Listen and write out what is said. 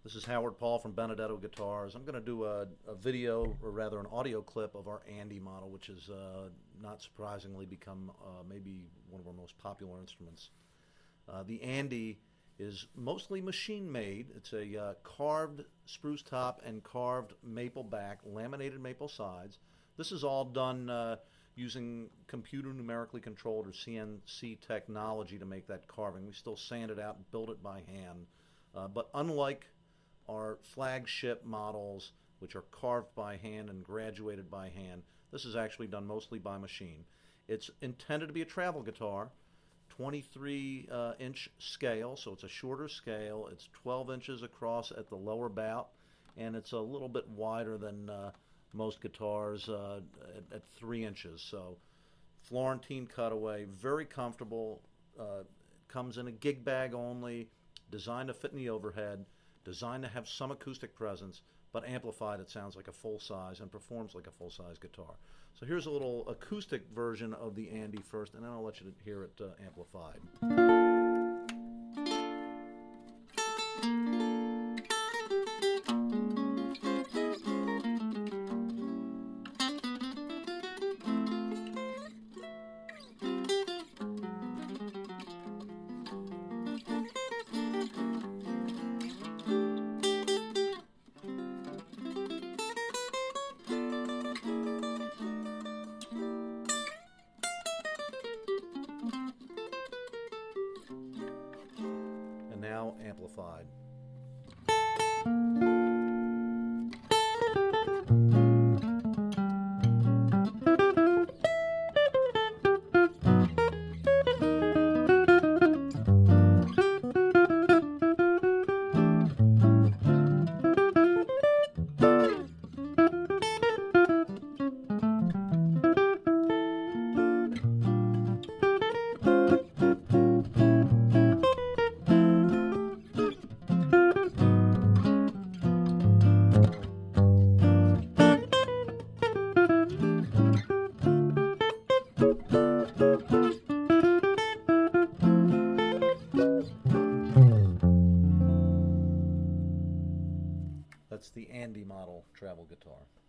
This is Howard Paul from Benedetto Guitars. I'm going to do a video, or rather an audio clip of our Andy model, which has not surprisingly become maybe one of our most popular instruments. The Andy is mostly machine made. It's a carved spruce top and carved maple back, laminated maple sides. This is all done using computer numerically controlled or CNC technology to make that carving. We still sand it out and build it by hand. But unlike our flagship models, which are carved by hand and graduated by hand, this is actually done mostly by machine. It's intended to be a travel guitar, 23-inch scale, so it's a shorter scale. It's 12 inches across at the lower bout, and it's a little bit wider than most guitars at 3 inches. So Florentine cutaway, very comfortable, comes in a gig bag only, designed to fit in the overhead, designed to have some acoustic presence, but amplified it sounds like a full-size and performs like a full-size guitar. So here's a little acoustic version of the Andy first, and then I'll let you hear it amplified. Now amplified. That's the Andy model travel guitar.